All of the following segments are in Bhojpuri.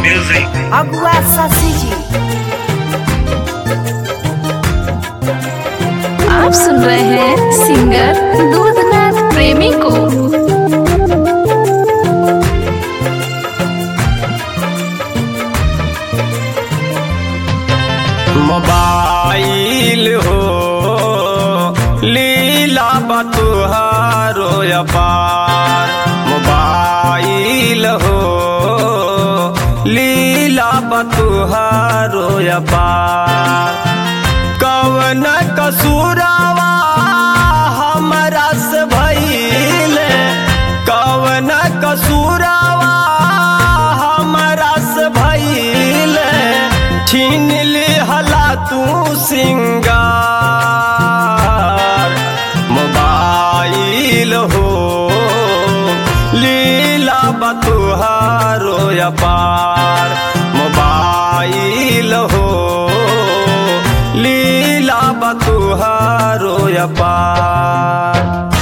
Music. अगुआ शशि जी। आप सुन रहे हैं सिंगर दूधनाथ प्रेमी को। मोबाइल हो लीला बतुहारो अपार, मोबाइल हो लीला बतुहारो अपार। कवन कसूरावा हमरा से भइले, कवन कसूरावा हमरा से भइले, छीन लिहला तू सिंगार। मोबाइल हो लीला बतुहारो अपार, मोबाइल हो लीला बतुहारो अपार।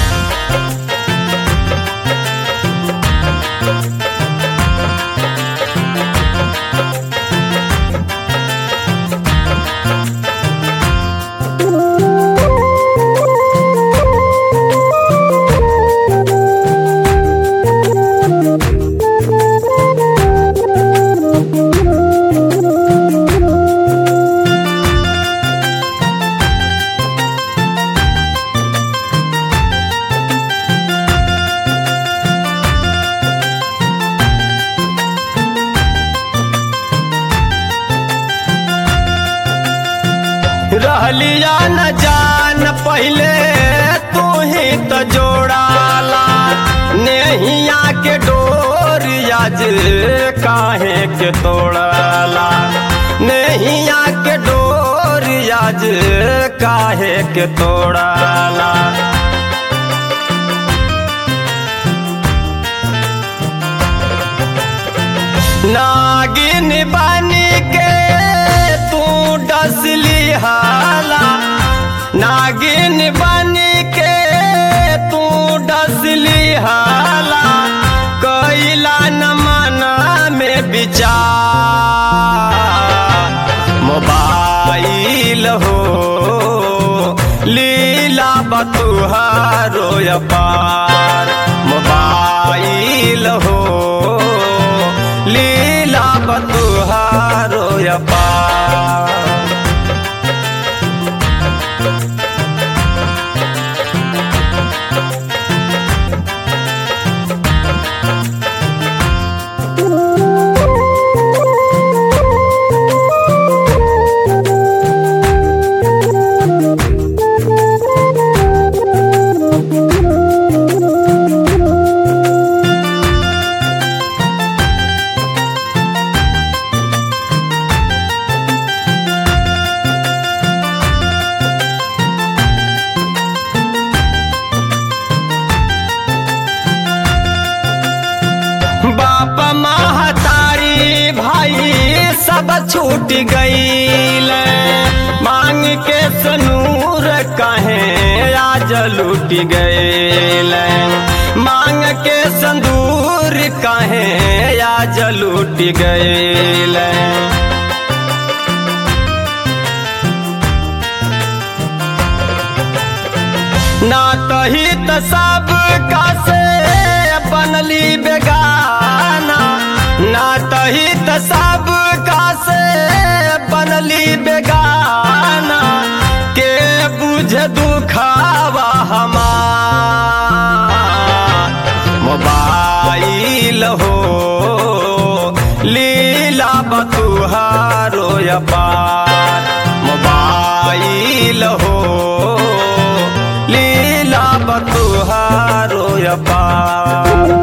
रहलिया न जान पहले तू ही तो जोड़ाला, नेहिया के डोर आज काहे के तोड़ाला, नेहिया के डोर आज काहे के तोड़ाला। नागिन बनी के तू डसली हाला, नागिन बनी के तू डसली हाला, कैला न मना में विचार। मोबाइल हो लीला बतुहारो अपार, मोबाइल हो लीला बतुहारो अपार। बाप महतारी भाई सब छूट गईल, मांग के सनूर कहे आज लूट गईल, मांग के संदूर कहे आज लूट गईल। ना तही त सब का से बनली बेगाना, ना तही त सब का से बनली बेगाना, के बुझ दुखावा हमार। मोबाइल हो लीला बतुहारो अपार, मोबाइल हो लीला बतुहारो अपार।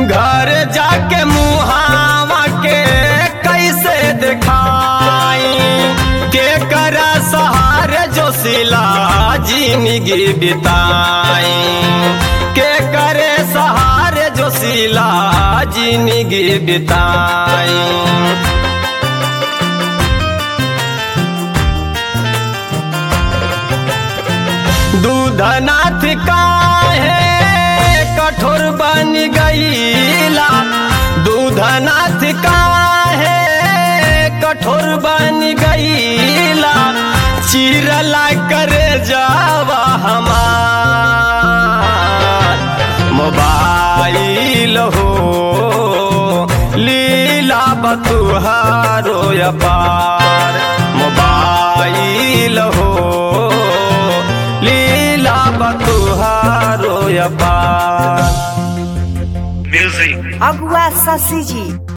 घर जाके मुहावा के कैसे दिखाई के कर सहारे जो सिला जिंदगी बिताई के करे सहारे जो सिला जिंदगी बिताई दूधनाथ काहे कठोर बन गईला दूधनाथ काहे कठोर बन गईला चिरला करे जावा हमार मोबाइल हो लीला बतुहारो अपार मोबाइल हो लीला बतुहारो अपार अगुआ शशि जी।